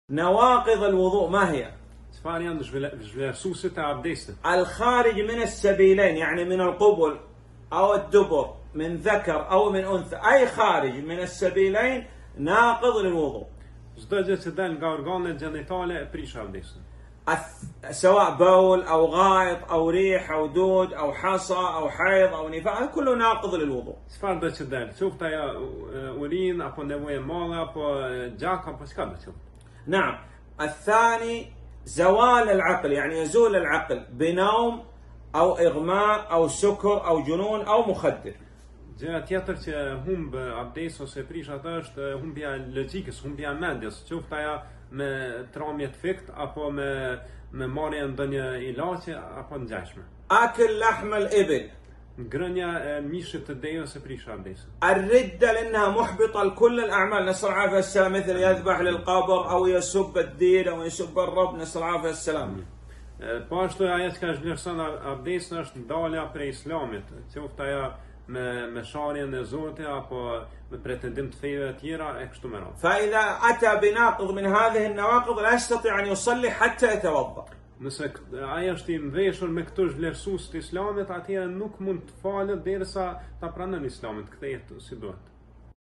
نواقض الوضوء ما هي؟ Çfarë janë zhvlerësuesit e abdestit? الخارج من السبيلين يعني من القبل أو الدبر من ذكر أو من أنثى، أي خارج من السبيلين ناقض للوضوء. Çdo gjë që del nga organet gjinitale e prish abdestin. سواء بول أو غائط أو ريح أو دود أو حصى أو حيض أو نفاس كله ناقض للوضوء. Çfarë do të del? Qoftë ajo urin apo nevojë madhe apo gjak apo çka do të thotë? نعم. الثاني زوال العقل يعني يزول العقل بنوم أو إغماء أو سكر أو جنون أو مخدر. Gjëra tjetër që humb abdes ose prish atë është humbja e logjikës, humbja e mendjes, qoftë ajo me tramje të fikt apo me marrje ndonjë ilaçe apo ngjashme. آكل لحم الإبل. Ngrënia e mishit të dejës e prish abdesin. الردة لأنها محبطة لكل الأعمال، نسأل العافية والسلام، مثل يذبح للقبر أو يسب الدين أو يسب الرب، نسأل العافية والسلام. Po ashtu ajo që ka zhvlerëson abdesin është ndalja prej islamit, qoftë ajo me sharjen e Zotit apo me pretendim të fejve të tjera e kështu me radhë. فإذا أتى بناقض من هذه النواقض لا يستطيع أن يصلي حتى يتوضأ. Nëse ai është i mveshur me këto zhvlerësues të islamit, atëherë nuk mund të falet derisa ta pranojë islamin, kthehet si duhet.